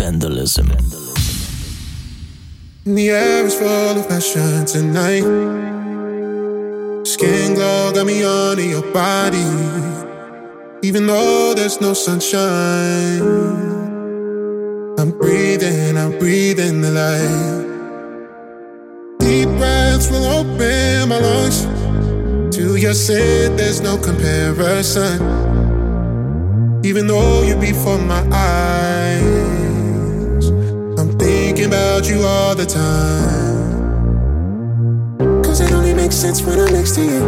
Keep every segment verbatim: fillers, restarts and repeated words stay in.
Vandalism. The air is full of passion tonight. Skin glow got me under your body. Even though there's no sunshine, I'm breathing, I'm breathing the light. Deep breaths will open my lungs. To your scent, there's no comparison. Even though you're before my eyes, I'm thinking about you all the time. Cause it only makes sense when I'm next to you.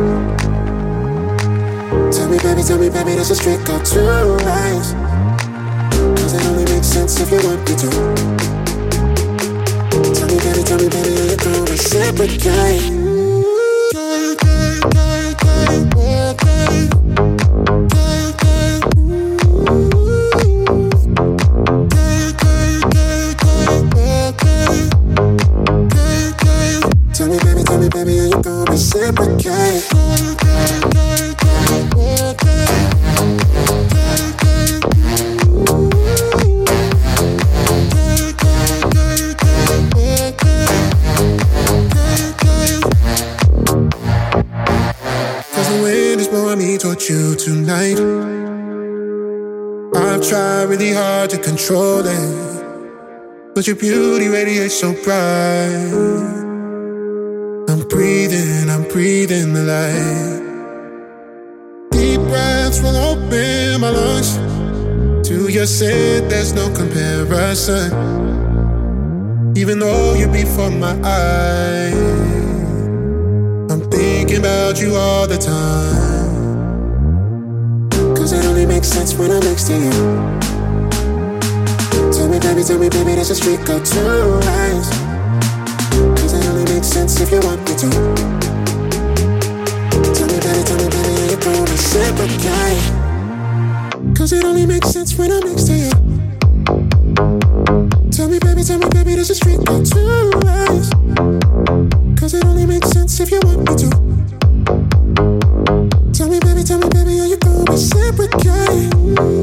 Tell me baby, tell me baby, there's a streak or two eyes. Cause it only makes sense if you want me to. Tell me baby, tell me baby, are you gonna reciprocate? Tell me baby, tell me baby, are you gonna reciprocate? Toward you tonight. I've tried really hard to control it, but your beauty radiates so bright. I'm breathing, I'm breathing the light. Deep breaths will open my lungs. To your scent, there's no comparison. Even though you're before my eyes, I'm thinking about you all the time. Cause it only makes sense when I'm next to you. Tell me baby, tell me baby, there's a streak or two eyes. Cause it only makes sense if you want me to. Tell me baby, tell me baby, are you gonna reciprocate? Cause it only makes sense when I'm next to you. Tell me baby, tell me baby, there's a streak or two eyes. Cause it only makes sense if you want me to. Tell me baby, tell me baby, are you gonna reciprocate?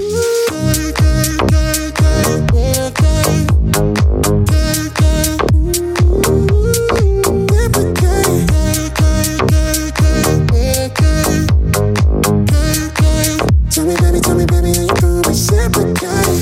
Tell me baby, tell me baby, are you gonna reciprocate?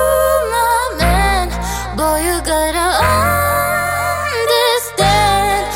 gotta understand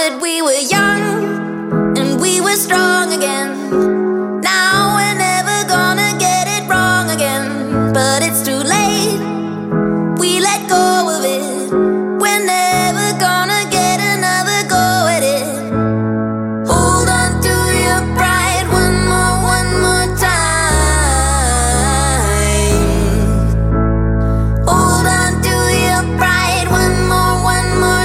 said we were young and we were strong again. Now we're never gonna get it wrong again, but it's too late. We let go of it. We're never gonna get another go at it. Hold on to your pride one more, one more time. Hold on to your pride one more, one more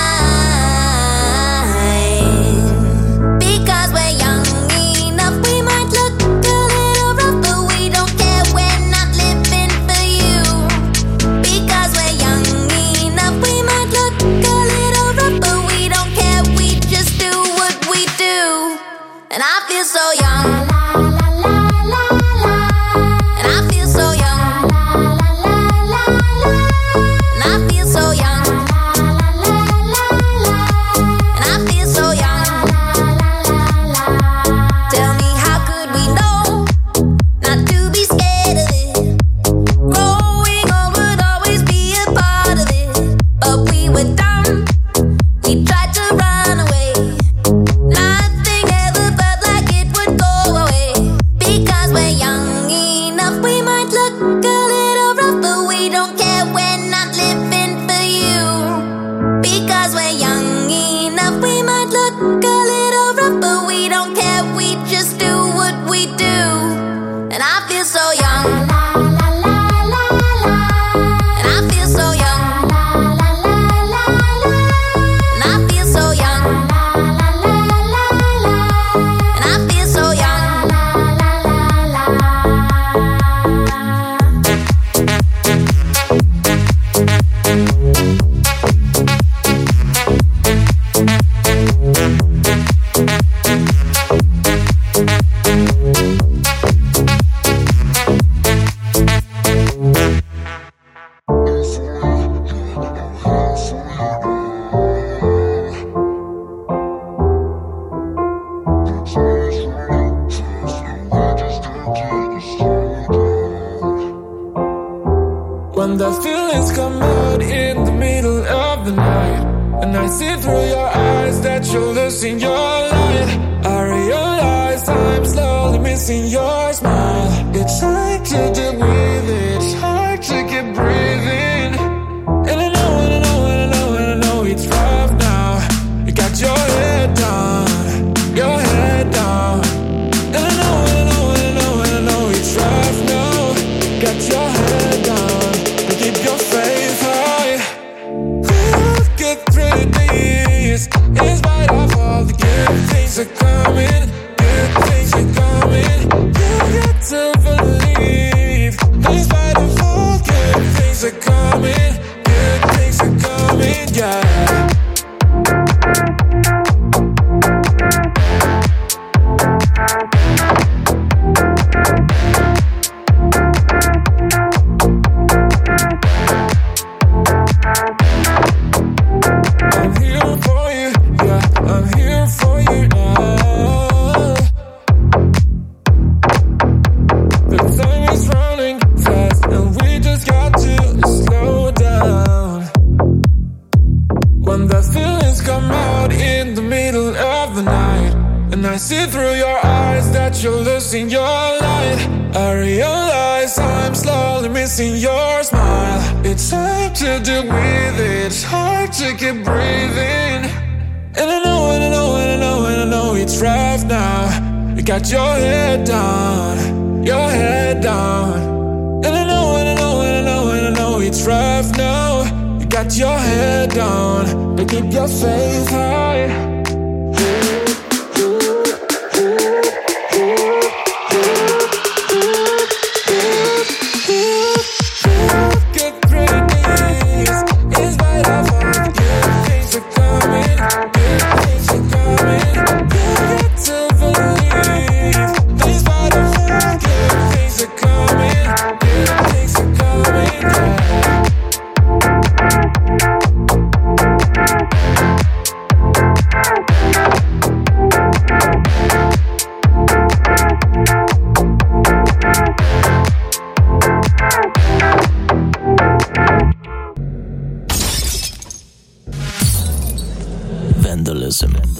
time. Because we're young enough, we might look a little rough, but we don't care, we're not living for you. Because we're young enough, we might look a little rough, but we don't care, we just do what we do. And I feel so young. And I feel so young. And I feel so young. And I feel so young. Tell me, how could we know not to be scared of it? Growing old would always be a part of it. But we were dumb. We tried to run away. Nothing ever felt like it would go away. Because we're young enough, we might look a little rough, but we don't care, we're not living for you. Because we're young enough, we might look a little rough, but we don't care, we just do what we do. And I feel so young. And I feel so young. And I feel so young. And I feel so young. When the feelings come out in the middle of the night, and I see through your eyes that you're losing your light, I realize I'm slowly missing your smile. It's hard to deal with it, it's hard to keep breathing. And I know, and I know, and I know, and I know it's rough now. You got your head down, your head down. And I know, and I know, and I know, and I know it's rough now. Got your head down. Keep your faith high. We'll get through this. In spite of all the good things are coming, good things are coming. You got to believe. In spite of all good things are coming, good things are coming, yeah. I'm here for you, yeah, I'm here for you now. The time is running fast, and we just got to slow down. When the feelings come out in the middle of the night, and I see through your eyes that you're losing your light, I realize I'm slowly missing your smile. It's hard to deal with it, it's hard to keep breathing. And I know, and I know, and I know, and I know it's rough now. You got your head down, your head down. And I know, and I know, and I know, and I know it's rough now. You got your head down, but keep your faith high. Coming, Vandalism.